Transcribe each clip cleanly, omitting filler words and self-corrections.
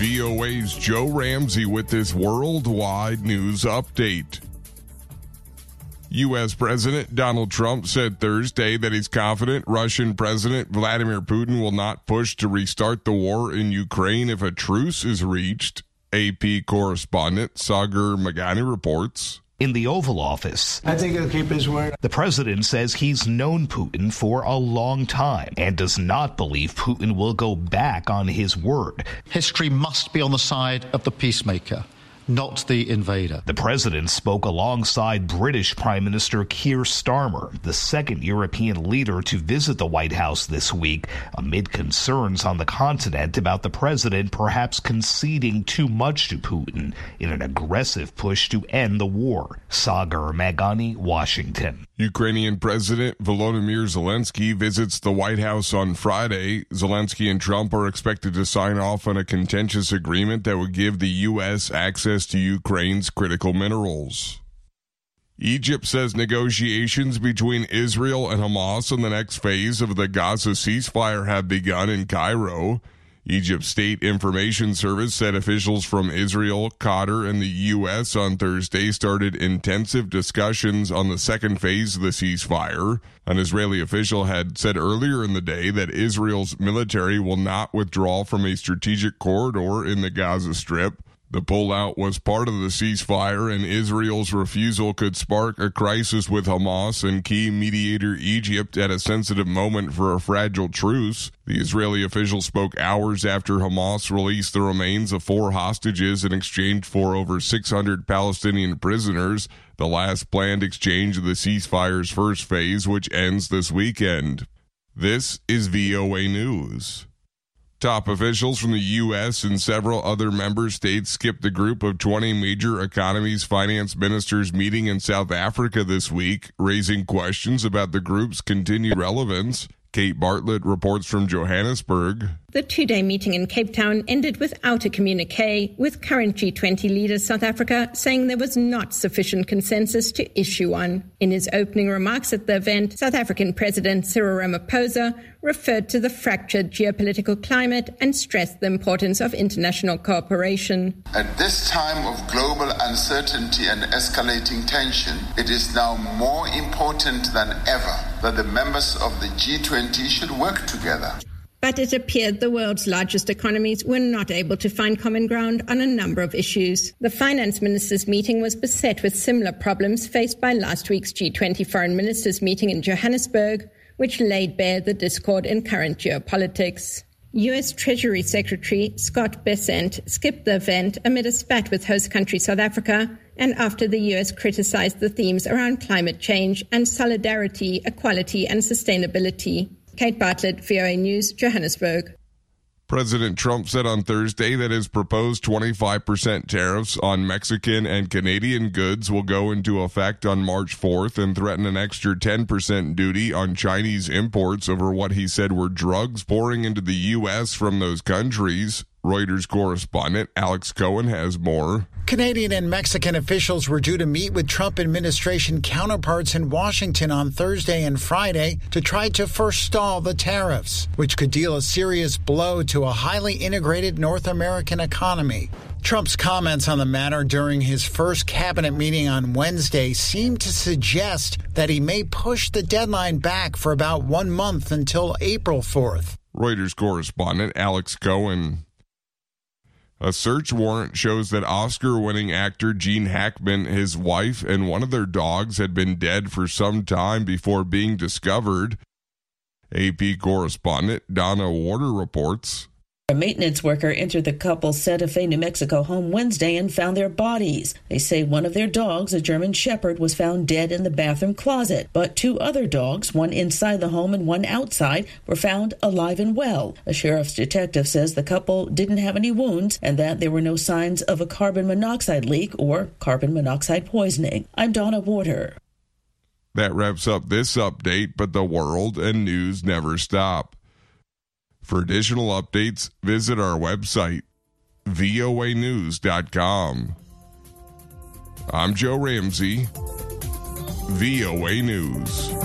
VOA's Joe Ramsey with this worldwide news update. U.S. President Donald Trump said Thursday that he's confident Russian President Vladimir Putin will not push to restart the war in Ukraine if a truce is reached. AP correspondent Sagar Meghani reports. In the Oval Office, I think he'll keep his word. The president says he's known Putin for a long time and does not believe Putin will go back on his word. History must be on the side of the peacemaker, not the invader. The president spoke alongside British Prime Minister Keir Starmer, the second European leader to visit the White House this week, amid concerns on the continent about the president perhaps conceding too much to Putin in an aggressive push to end the war. Sagar Meghani, Washington. Ukrainian President Volodymyr Zelensky visits the White House on Friday. Zelensky and Trump are expected to sign off on a contentious agreement that would give the U.S. access to Ukraine's critical minerals. Egypt says negotiations between Israel and Hamas on the next phase of the Gaza ceasefire have begun in Cairo. Egypt's State Information Service said officials from Israel, Qatar, and the U.S. on Thursday started intensive discussions on the second phase of the ceasefire. An Israeli official had said earlier in the day that Israel's military will not withdraw from a strategic corridor in the Gaza Strip. The pullout was part of the ceasefire, and Israel's refusal could spark a crisis with Hamas and key mediator Egypt at a sensitive moment for a fragile truce. The Israeli official spoke hours after Hamas released the remains of 4 hostages in exchange for over 600 Palestinian prisoners, the last planned exchange of the ceasefire's first phase, which ends this weekend. This is VOA News. Top officials from the U.S. and several other member states skipped a group of 20 major economies' finance ministers meeting in South Africa this week, raising questions about the group's continued relevance. Kate Bartlett reports from Johannesburg. The two-day meeting in Cape Town ended without a communique, with current G20 leader South Africa saying there was not sufficient consensus to issue one. In his opening remarks at the event, South African President Cyril Ramaphosa referred to the fractured geopolitical climate and stressed the importance of international cooperation. At this time of global uncertainty and escalating tension, it is now more important than ever that the members of the G20 should work together. But it appeared the world's largest economies were not able to find common ground on a number of issues. The finance ministers' meeting was beset with similar problems faced by last week's G20 foreign ministers' meeting in Johannesburg, which laid bare the discord in current geopolitics. U.S. Treasury Secretary Scott Bessent skipped the event amid a spat with host country South Africa and after the U.S. criticized the themes around climate change and solidarity, equality and sustainability. Kate Bartlett, VOA News, Johannesburg. President Trump said on Thursday that his proposed 25% tariffs on Mexican and Canadian goods will go into effect on March 4th and threaten an extra 10% duty on Chinese imports over what he said were drugs pouring into the U.S. from those countries. Reuters correspondent Alex Cohen has more. Canadian and Mexican officials were due to meet with Trump administration counterparts in Washington on Thursday and Friday to try to forestall the tariffs, which could deal a serious blow to a highly integrated North American economy. Trump's comments on the matter during his first cabinet meeting on Wednesday seemed to suggest that he may push the deadline back for about 1 month until April 4th. Reuters correspondent Alex Cohen. A search warrant shows that Oscar-winning actor Gene Hackman, his wife, and one of their dogs had been dead for some time before being discovered. AP correspondent Donna Warder reports. A maintenance worker entered the couple's Santa Fe, New Mexico home Wednesday and found their bodies. They say one of their dogs, a German Shepherd, was found dead in the bathroom closet. But 2 other dogs, one inside the home and one outside, were found alive and well. A sheriff's detective says the couple didn't have any wounds and that there were no signs of a carbon monoxide leak or carbon monoxide poisoning. I'm Donna Warder. That wraps up this update, but the world and news never stop. For additional updates, visit our website, voanews.com. I'm Joe Ramsey, VOA News.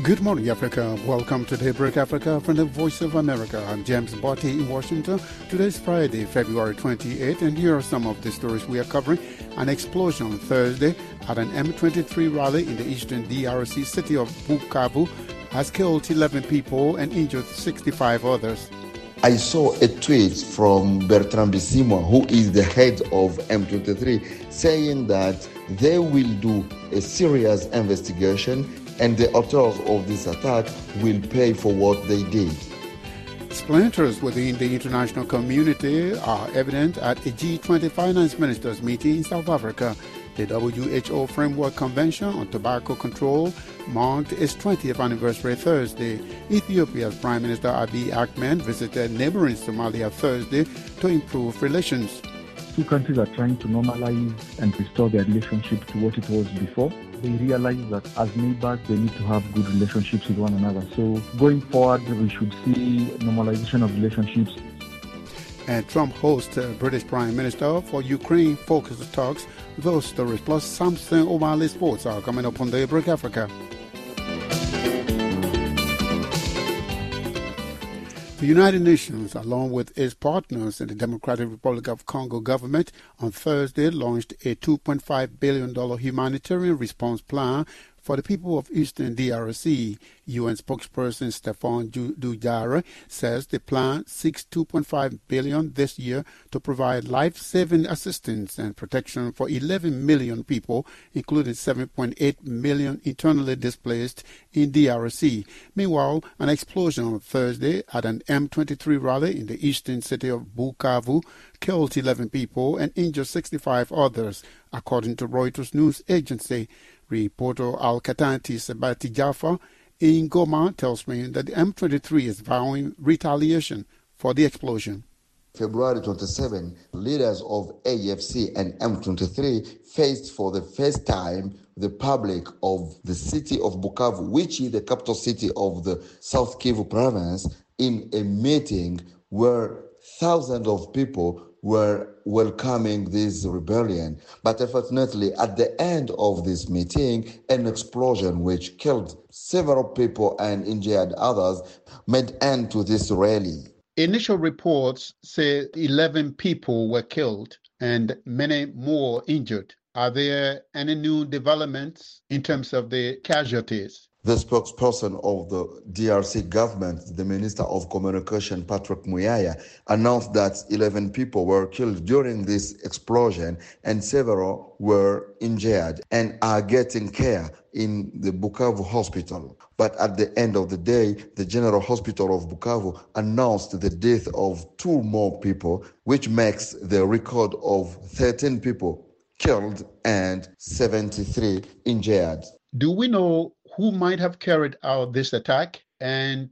Good morning, Africa. Welcome to Daybreak Africa from the Voice of America. I'm James Botti in Washington. Today's Friday, February 28, and here are some of the stories we are covering. An explosion on Thursday at an M23 rally in the eastern DRC city of Bukavu has killed 11 people and injured 65 others. I saw a tweet from Bertrand Bisimwa, who is the head of M23, saying that they will do a serious investigation and the authors of this attack will pay for what they did. Splinters within the international community are evident at a G20 finance ministers meeting in South Africa. The WHO Framework Convention on Tobacco Control marked its 20th anniversary Thursday. Ethiopia's Prime Minister Abiy Ahmed visited neighboring Somalia Thursday to improve relations. Two countries are trying to normalize and restore their relationship to what it was before. They realize that as neighbors, they need to have good relationships with one another. So going forward, we should see normalization of relationships. And Trump hosts British Prime Minister for Ukraine-focused talks. Those stories plus Samson O'Malley Sports are coming up on Daybreak Africa. The United Nations, along with its partners in the Democratic Republic of Congo government, on Thursday launched a $2.5 billion humanitarian response plan for the people of Eastern DRC. UN spokesperson Stéphane Dujarric says the plan seeks $2.5 billion this year to provide life-saving assistance and protection for 11 million people, including 7.8 million internally displaced in DRC. Meanwhile, an explosion on Thursday at an M23 rally in the eastern city of Bukavu killed 11 people and injured 65 others, according to Reuters news agency. Reporter Al-Katanti Sabati Jaffa in Goma tells me that the M23 is vowing retaliation for the explosion. February 27, leaders of AFC and M23 faced for the first time the public of the city of Bukavu, which is the capital city of the South Kivu province, in a meeting where thousands of people were welcoming this rebellion. But unfortunately, at the end of this meeting, an explosion which killed several people and injured others made end to this rally. Initial reports say 11 people were killed and many more injured. Are there any new developments in terms of the casualties? The spokesperson of the DRC government, the Minister of Communication, Patrick Muyaya, announced that 11 people were killed during this explosion and several were injured and are getting care in the Bukavu hospital. But at the end of the day, the General Hospital of Bukavu announced the death of 2 more people, which makes the record of 13 people killed and 73 injured. Do we know who might have carried out this attack, and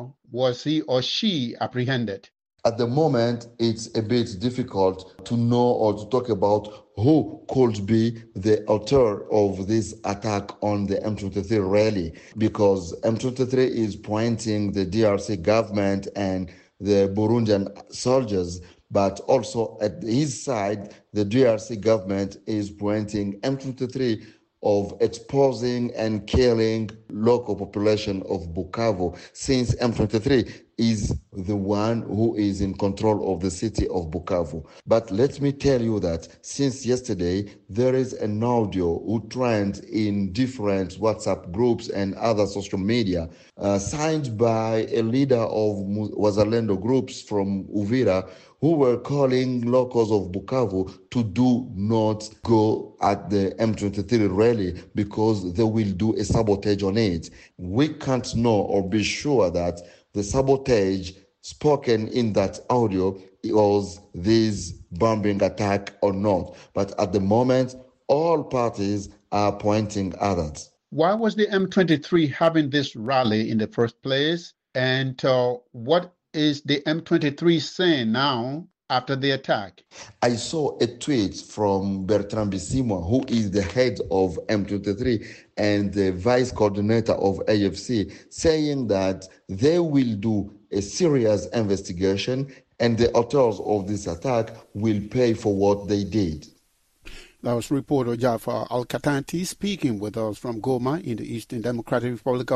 was he or she apprehended? At the moment, it's a bit difficult to know or to talk about who could be the author of this attack on the M23 rally, because M23 is pointing the DRC government and the Burundian soldiers, but also at his side, the DRC government is pointing M23 of exposing and killing local population of Bukavu, since M23 is the one who is in control of the city of Bukavu. But let me tell you that since yesterday, there is an audio who trend in different WhatsApp groups and other social media, signed by a leader of Wazalendo groups from Uvira, who were calling locals of Bukavu to do not go at the M23 rally because they will do a sabotage on it. We can't know or be sure that the sabotage spoken in that audio was this bombing attack or not. But at the moment, all parties are pointing others. Why was the M23 having this rally in the first place? And what is the M23 saying now after the attack? I saw a tweet from Bertrand Bisimwa, who is the head of M23 and the vice coordinator of AFC, saying that they will do a serious investigation and the authors of this attack will pay for what they did. That was reporter Jafar Al-Katanti speaking with us from Goma in the Eastern Democratic Republic of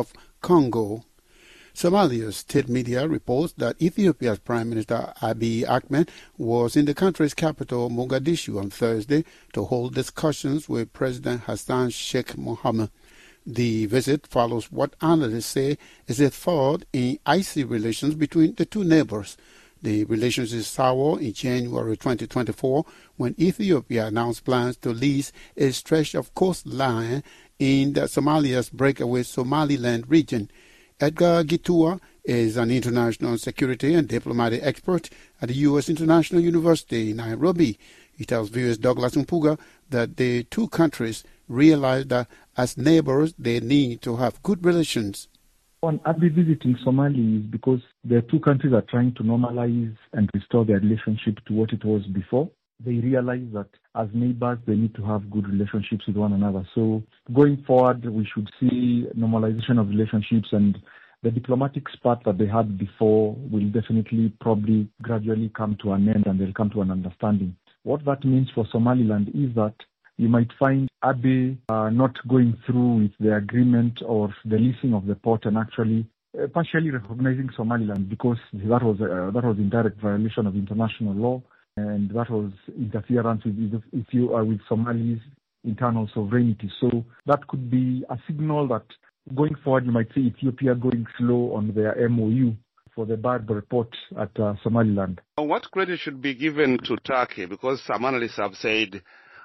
Congo. Somalia's state media reports that Ethiopia's Prime Minister Abiy Ahmed was in the country's capital, Mogadishu, on Thursday to hold discussions with President Hassan Sheikh Mohamud. The visit follows what analysts say is a thaw in icy relations between the two neighbors. The relations is sour in January 2024 when Ethiopia announced plans to lease a stretch of coastline in Somalia's breakaway Somaliland region. Edgar Gitua is an international security and diplomatic expert at the U.S. International University in Nairobi. He tells viewers Douglas Mpuga that the two countries realize that as neighbors they need to have good relations. On Abiy visiting Somalia is because the two countries are trying to normalize and restore their relationship to what it was before. They realize that as neighbors, they need to have good relationships with one another. So going forward, we should see normalization of relationships, and the diplomatic spat that they had before will definitely probably gradually come to an end, and they'll come to an understanding. What that means for Somaliland is that you might find Abiy not going through with the agreement or the leasing of the port and actually partially recognizing Somaliland, because that was in direct violation of international law. And that was interference with Somali's internal sovereignty. So that could be a signal that going forward, you might see Ethiopia going slow on their MOU for the Barbary port at Somaliland. What credit should be given to Turkey? Because some analysts have said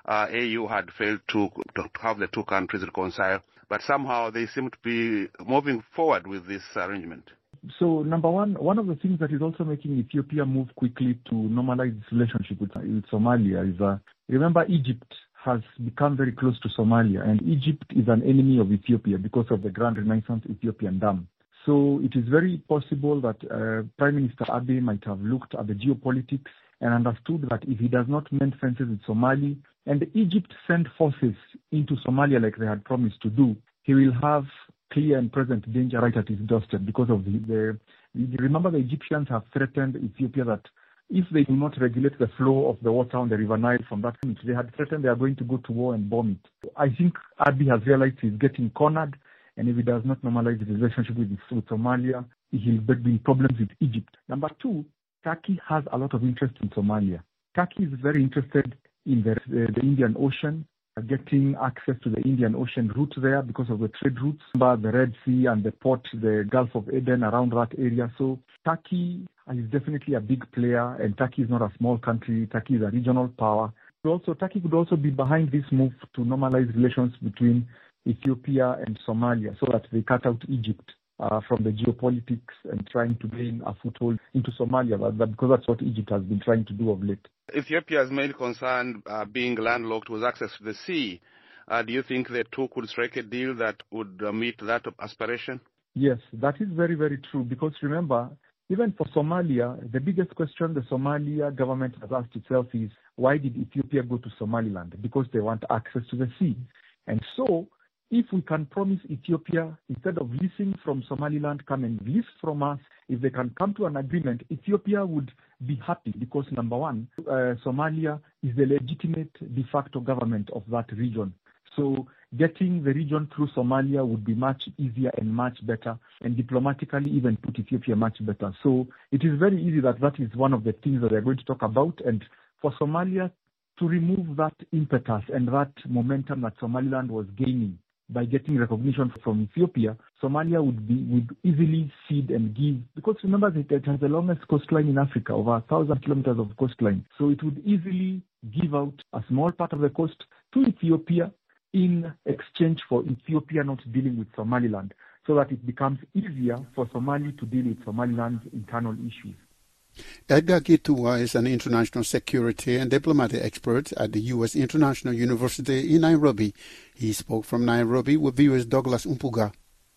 AU had failed to have the two countries reconcile, but somehow they seem to be moving forward with this arrangement. So, number one of the things that is also making Ethiopia move quickly to normalize its relationship with Somalia is, remember, Egypt has become very close to Somalia, and Egypt is an enemy of Ethiopia because of the Grand Renaissance Ethiopian Dam. So, it is very possible that Prime Minister Abiy might have looked at the geopolitics and understood that if he does not mend fences with Somali, and Egypt send forces into Somalia like they had promised to do, he will have clear and present danger right at his doorstep because of remember the Egyptians have threatened Ethiopia that if they do not regulate the flow of the water on the River Nile from that point, they had threatened they are going to go to war and bomb it. I think Abiy has realized he's getting cornered, and if he does not normalize his relationship with Somalia, he'll be in problems with Egypt. Number two, Turkey has a lot of interest in Somalia. Turkey is very interested in the Indian Ocean, getting access to the Indian Ocean route there because of the trade routes, the Red Sea and the port, the Gulf of Aden, around that area. So Turkey is definitely a big player, and Turkey is not a small country. Turkey is a regional power. Also, Turkey could also be behind this move to normalize relations between Ethiopia and Somalia so that they cut out Egypt from the geopolitics and trying to gain a foothold into Somalia, because that's what Egypt has been trying to do of late. Ethiopia's main concern being landlocked was access to the sea. Do you think the two could strike a deal that would meet that aspiration? Yes, that is very, very true, because remember, even for Somalia, the biggest question the Somalia government has asked itself is, why did Ethiopia go to Somaliland? Because they want access to the sea. And so, if we can promise Ethiopia, instead of leasing from Somaliland, come and lease from us, if they can come to an agreement, Ethiopia would be happy because, number one, Somalia is the legitimate de facto government of that region. So getting the region through Somalia would be much easier and much better, and diplomatically even put Ethiopia much better. So it is very easy that is one of the things that they're going to talk about. And for Somalia to remove that impetus and that momentum that Somaliland was gaining by getting recognition from Ethiopia, Somalia would easily cede and give, because remember that it has the longest coastline in Africa, over 1,000 kilometers of coastline. So it would easily give out a small part of the coast to Ethiopia in exchange for Ethiopia not dealing with Somaliland, so that it becomes easier for Somali to deal with Somaliland's internal issues. Edgar Gitua is an international security and diplomatic expert at the U.S. International University in Nairobi. He spoke from Nairobi with viewers Douglas Mpuga.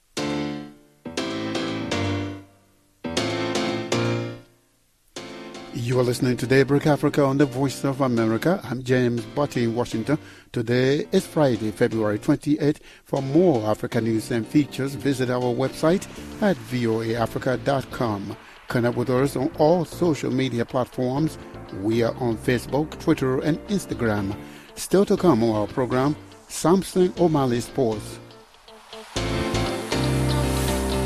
You are listening to Daybreak Africa on the Voice of America. I'm James Botti in Washington. Today is Friday, February 28th. For more Africa news and features, visit our website at voaafrica.com. Connect with us on all social media platforms. We are on Facebook, Twitter, and Instagram. Still to come on our program, Samson O'Malley Sports.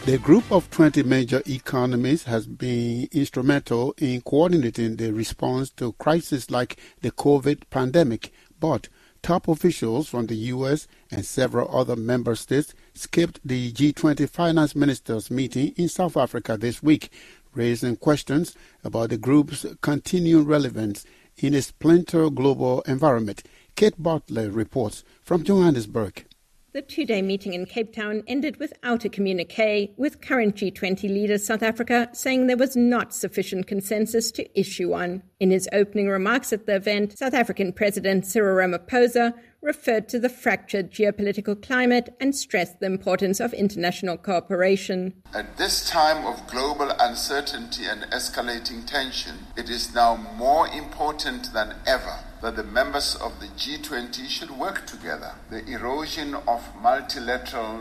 The group of 20 major economies has been instrumental in coordinating the response to crises like the COVID pandemic, but top officials from the U.S. and several other member states skipped the G20 finance ministers meeting in South Africa this week, raising questions about the group's continuing relevance in a splinter global environment. Kate Bartlett reports from Johannesburg. The two-day meeting in Cape Town ended without a communique, with current G20 leader South Africa saying there was not sufficient consensus to issue one. In his opening remarks at the event, South African President Cyril Ramaphosa referred to the fractured geopolitical climate and stressed the importance of international cooperation. At this time of global uncertainty and escalating tension, it is now more important than ever that the members of the G20 should work together. The erosion of multilateralism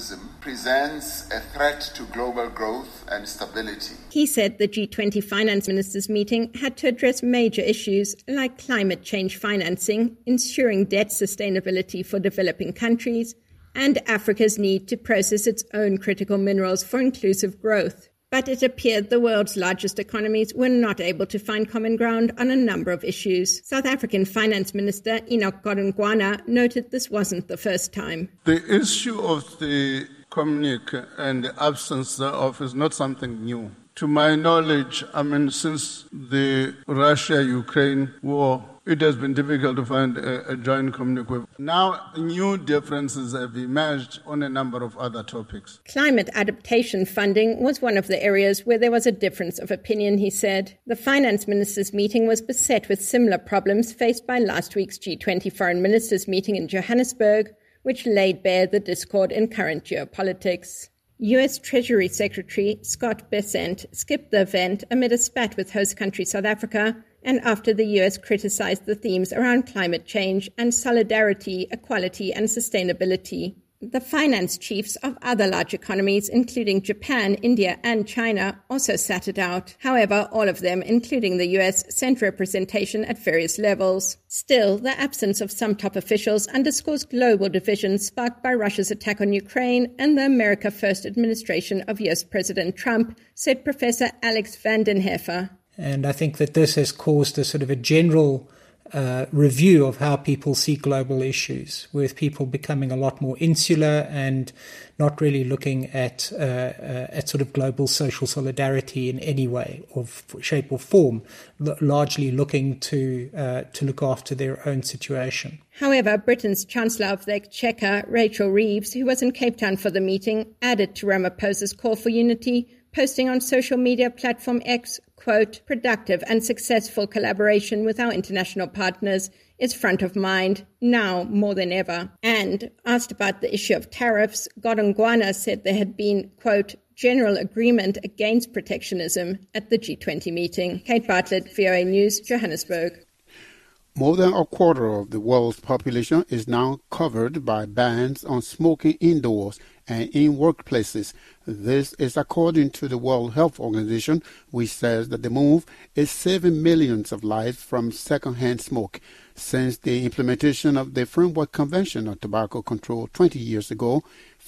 presents a threat to global growth and stability. He said the G20 finance ministers meeting had to address major issues like climate change financing, ensuring debt sustainability for developing countries, and Africa's need to process its own critical minerals for inclusive growth. But it appeared the world's largest economies were not able to find common ground on a number of issues. South African Finance Minister Enoch Godongwana noted this wasn't the first time. The issue of the communique and the absence thereof is not something new. To my knowledge, since the Russia-Ukraine war, it has been difficult to find a joint communique. Now, new differences have emerged on a number of other topics. Climate adaptation funding was one of the areas where there was a difference of opinion, he said. The finance ministers' meeting was beset with similar problems faced by last week's G20 foreign ministers' meeting in Johannesburg, which laid bare the discord in current geopolitics. U.S. Treasury Secretary Scott Bessent skipped the event amid a spat with host country South Africa and after the U.S. criticized the themes around climate change and solidarity, equality and sustainability. The finance chiefs of other large economies, including Japan, India and China, also sat it out. However, all of them, including the U.S., sent representation at various levels. Still, the absence of some top officials underscores global divisions sparked by Russia's attack on Ukraine and the America First administration of U.S. President Trump, said Professor Alex Vandenhoefer. And I think that this has caused a sort of a general review of how people see global issues, with people becoming a lot more insular and not really looking at sort of global social solidarity in any way, or shape or form, largely looking to look after their own situation. However, Britain's Chancellor of the Exchequer, Rachel Reeves, who was in Cape Town for the meeting, added to Ramaphosa's call for unity, posting on social media platform X, quote, "Productive and successful collaboration with our international partners is front of mind, now more than ever." And asked about the issue of tariffs, Godongwana said there had been, quote, "general agreement against protectionism" at the G20 meeting. Kate Bartlett, VOA News, Johannesburg. More than a quarter of the world's population is now covered by bans on smoking indoors and in workplaces. This is according to the World Health Organization, which says that the move is saving millions of lives from secondhand smoke. Since the implementation of the Framework Convention on Tobacco Control 20 years ago,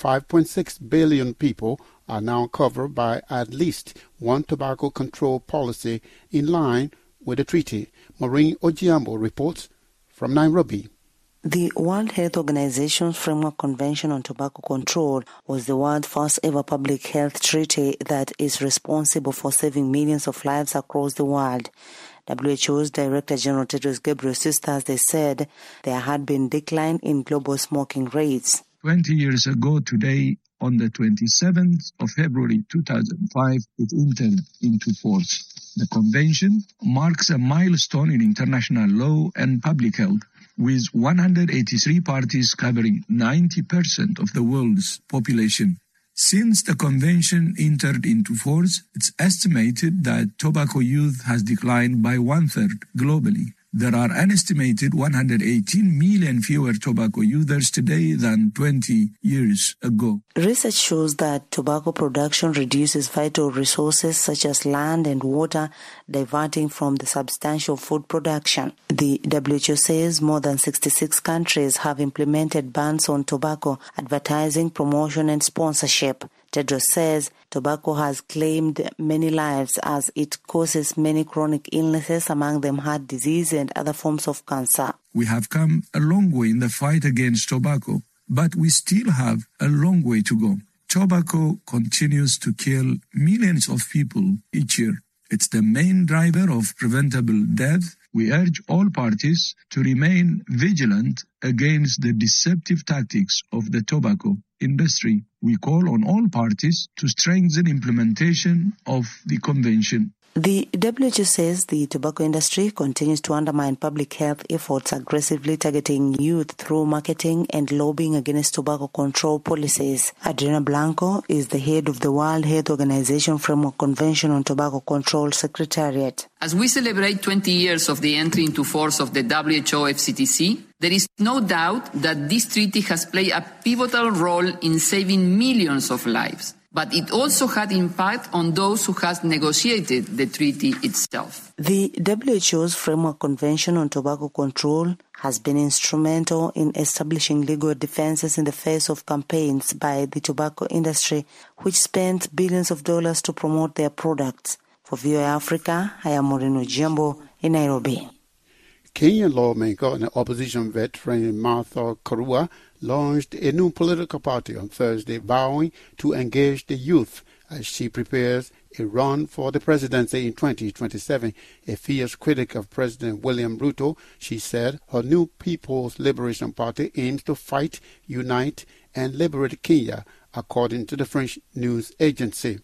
5.6 billion people are now covered by at least one tobacco control policy in line with the treaty. Maureen Ojiambo reports from Nairobi. The World Health Organization's Framework Convention on Tobacco Control was the world's first ever public health treaty that is responsible for saving millions of lives across the world. WHO's Director General Tedros Ghebreyesus Thursday said there had been decline in global smoking rates. 20 years ago today, on the 27th of February 2005, it entered into force. The convention marks a milestone in international law and public health, with 183 parties covering 90% of the world's population. Since the convention entered into force, it's estimated that tobacco use has declined by 1/3 globally. There are an estimated 118 million fewer tobacco users today than 20 years ago. Research shows that tobacco production reduces vital resources such as land and water, diverting from the substantial food production. The WHO says more than 66 countries have implemented bans on tobacco advertising, promotion and sponsorship. Tedros says tobacco has claimed many lives as it causes many chronic illnesses, among them heart disease and other forms of cancer. We have come a long way in the fight against tobacco, but we still have a long way to go. Tobacco continues to kill millions of people each year. It's the main driver of preventable death. We urge all parties to remain vigilant against the deceptive tactics of the tobacco industry. We call on all parties to strengthen implementation of the convention. The WHO says the tobacco industry continues to undermine public health efforts, aggressively targeting youth through marketing and lobbying against tobacco control policies. Adriana Blanco is the head of the World Health Organization Framework Convention on Tobacco Control Secretariat. As we celebrate 20 years of the entry into force of the WHO FCTC, there is no doubt that this treaty has played a pivotal role in saving millions of lives. But it also had impact on those who have negotiated the treaty itself. The WHO's Framework Convention on Tobacco Control has been instrumental in establishing legal defenses in the face of campaigns by the tobacco industry, which spent billions of dollars to promote their products. For VOA Africa, I am Moreno Jambo in Nairobi. Kenyan lawmaker and opposition veteran Martha Karua launched a new political party on Thursday, vowing to engage the youth as she prepares a run for the presidency in 2027. A fierce critic of President William Ruto, she said her new People's Liberation Party aims to fight, unite, and liberate Kenya, according to the French news agency.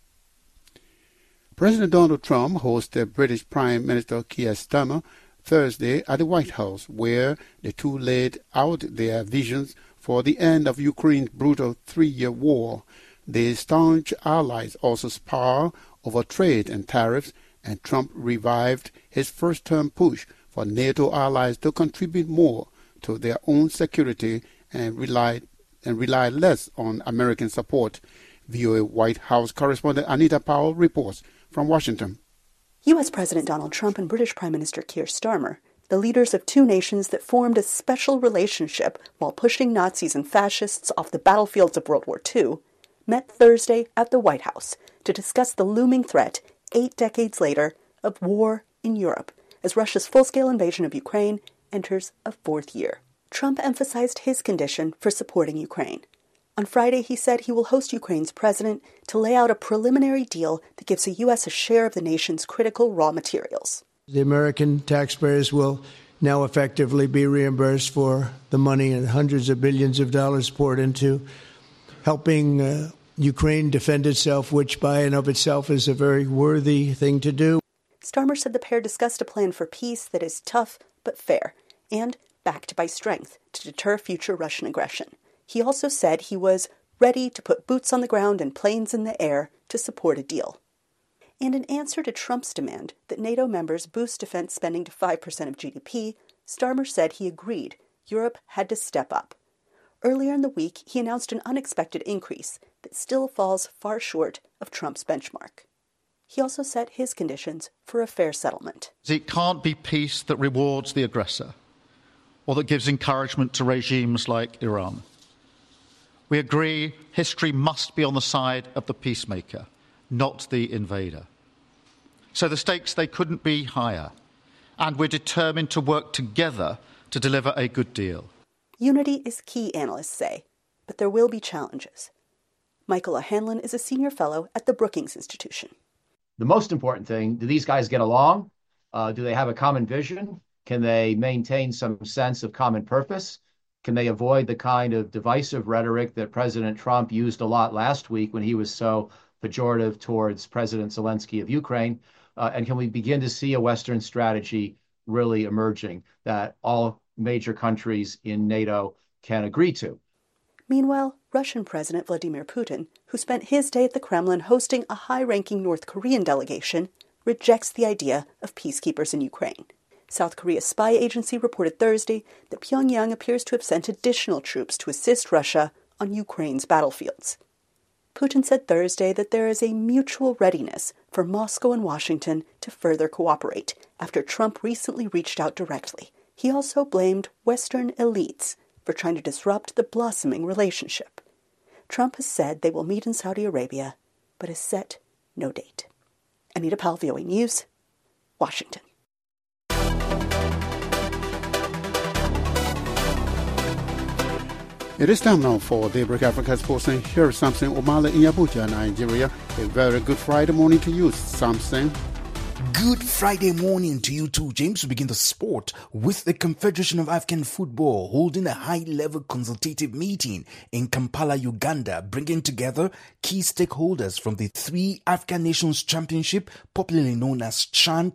President Donald Trump hosted British Prime Minister Keir Starmer Thursday at the White House, where the two laid out their visions for the end of Ukraine's brutal three-year war. The staunch allies also spar over trade and tariffs, and Trump revived his first-term push for NATO allies to contribute more to their own security and rely less on American support. VOA White House correspondent Anita Powell reports from Washington. U.S. President Donald Trump and British Prime Minister Keir Starmer, the leaders of two nations that formed a special relationship while pushing Nazis and fascists off the battlefields of World War II, met Thursday at the White House to discuss the looming threat, 8 decades later, of war in Europe as Russia's full-scale invasion of Ukraine enters a 4th year. Trump emphasized his condition for supporting Ukraine. On Friday, he said he will host Ukraine's president to lay out a preliminary deal that gives the U.S. a share of the nation's critical raw materials. The American taxpayers will now effectively be reimbursed for the money and hundreds of billions of dollars poured into helping Ukraine defend itself, which by and of itself is a very worthy thing to do. Starmer said the pair discussed a plan for peace that is tough but fair and backed by strength to deter future Russian aggression. He also said he was ready to put boots on the ground and planes in the air to support a deal. And in answer to Trump's demand that NATO members boost defense spending to 5% of GDP, Starmer said he agreed Europe had to step up. Earlier in the week, he announced an unexpected increase that still falls far short of Trump's benchmark. He also set his conditions for a fair settlement. It can't be peace that rewards the aggressor or that gives encouragement to regimes like Iran. We agree history must be on the side of the peacemaker, not the invader. So the stakes, they couldn't be higher, and we're determined to work together to deliver a good deal. Unity is key, analysts say, but there will be challenges. Michael O'Hanlon is a senior fellow at the Brookings Institution. The most important thing, do these guys get along? Do they have a common vision? Can they maintain some sense of common purpose? Can they avoid the kind of divisive rhetoric that President Trump used a lot last week when he was so pejorative towards President Zelensky of Ukraine? And can we begin to see a Western strategy really emerging that all major countries in NATO can agree to? Meanwhile, Russian President Vladimir Putin, who spent his day at the Kremlin hosting a high-ranking North Korean delegation, rejects the idea of peacekeepers in Ukraine. South Korea's spy agency reported Thursday that Pyongyang appears to have sent additional troops to assist Russia on Ukraine's battlefields. Putin said Thursday that there is a mutual readiness for Moscow and Washington to further cooperate after Trump recently reached out directly. He also blamed Western elites for trying to disrupt the blossoming relationship. Trump has said they will meet in Saudi Arabia, but has set no date. Anita Powell, VOA News, Washington. It is time now for Daybreak Africa Sports, and here is Samson Omale in Abuja, Nigeria. A very good Friday morning to you, Samson. Good Friday morning to you too, James. We begin the sport with the Confederation of African Football holding a high-level consultative meeting in Kampala, Uganda, bringing together key stakeholders from the 3 African Nations Championship, popularly known as CHAN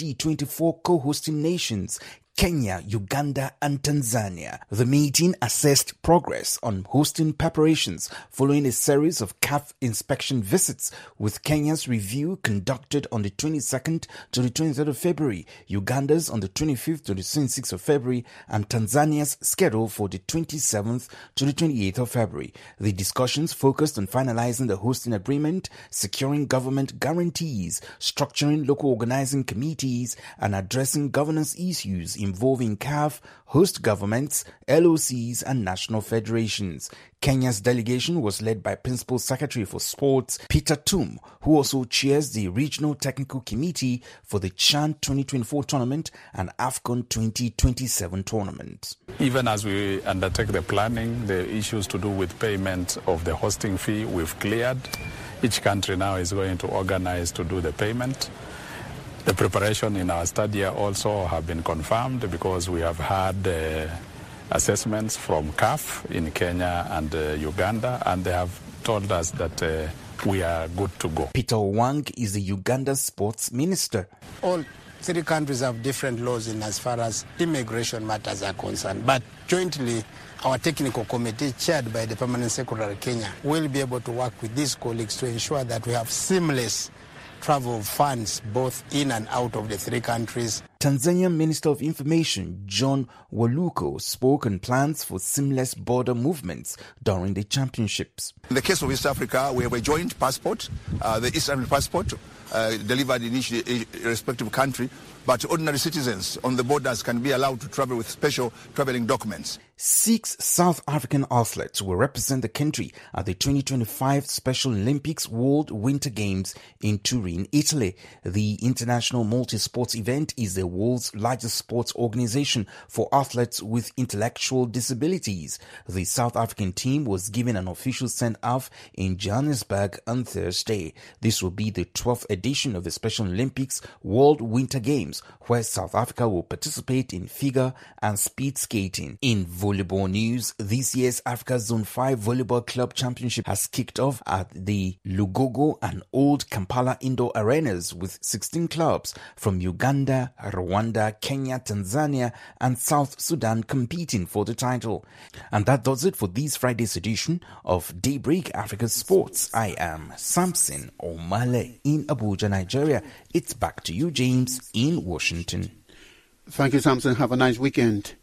2024 co-hosting nations, Kenya, Uganda and Tanzania. The meeting assessed progress on hosting preparations following a series of CAF inspection visits, with Kenya's review conducted on the 22nd to the 23rd of February, Uganda's on the 25th to the 26th of February, and Tanzania's scheduled for the 27th to the 28th of February. The discussions focused on finalizing the hosting agreement, securing government guarantees, structuring local organizing committees, and addressing governance issues involving CAF, host governments, LOCs and national federations. Kenya's delegation was led by Principal Secretary for Sports, Peter Tum, who also chairs the Regional Technical Committee for the CHAN 2024 tournament and AFCON 2027 tournament. Even as we undertake the planning, the issues to do with payment of the hosting fee, we've cleared. Each country now is going to organize to do the payment. The preparation in our stadia also have been confirmed because we have had assessments from CAF in Kenya and Uganda, and they have told us that we are good to go. Peter Wang is the Uganda sports minister. All 3 countries have different laws in as far as immigration matters are concerned, but jointly our technical committee, chaired by the Permanent Secretary Kenya, will be able to work with these colleagues to ensure that we have seamless travel of funds both in and out of the 3 countries. Tanzanian Minister of Information John Waluko spoke on plans for seamless border movements during the championships. In the case of East Africa, we have a joint passport, the East African passport, delivered in each respective country, but ordinary citizens on the borders can be allowed to travel with special traveling documents. 6 South African athletes will represent the country at the 2025 Special Olympics World Winter Games in Turin, Italy. The international multi-sports event is the world's largest sports organization for athletes with intellectual disabilities. The South African team was given an official send-off in Johannesburg on Thursday. This will be the 12th edition of the Special Olympics World Winter Games, where South Africa will participate in figure and speed skating. In volleyball news, this year's Africa Zone 5 Volleyball Club Championship has kicked off at the Lugogo and Old Kampala Indoor Arenas with 16 clubs from Uganda, Rwanda, Kenya, Tanzania and South Sudan competing for the title. And that does it for this Friday's edition of Daybreak Africa Sports. I am Samson Omale in Abuja, Nigeria. It's back to you, James, in Washington. Thank you, Samson. Have a nice weekend.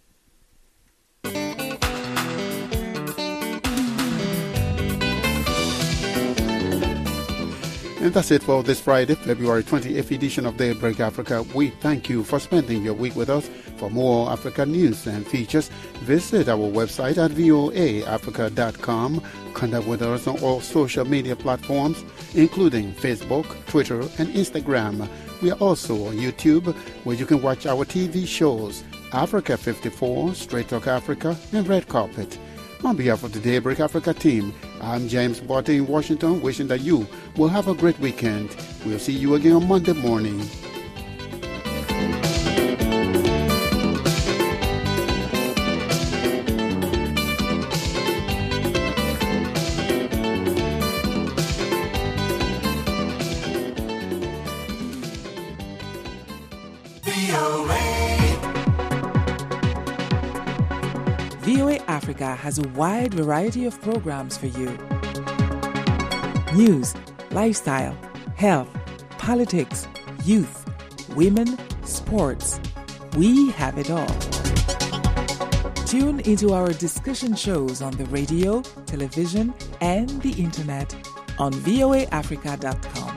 And that's it for this Friday, February 28th edition of Daybreak Africa. We thank you for spending your week with us. For more Africa news and features, visit our website at voaafrica.com. Connect with us on all social media platforms, including Facebook, Twitter, and Instagram. We are also on YouTube, where you can watch our TV shows, Africa 54, Straight Talk Africa, and Red Carpet. On behalf of the Daybreak Africa team, I'm James Botte in Washington, wishing that you will have a great weekend. We'll see you again on Monday morning. VOA Africa has a wide variety of programs for you. News, lifestyle, health, politics, youth, women, sports. We have it all. Tune into our discussion shows on the radio, television, and the internet on voaafrica.com.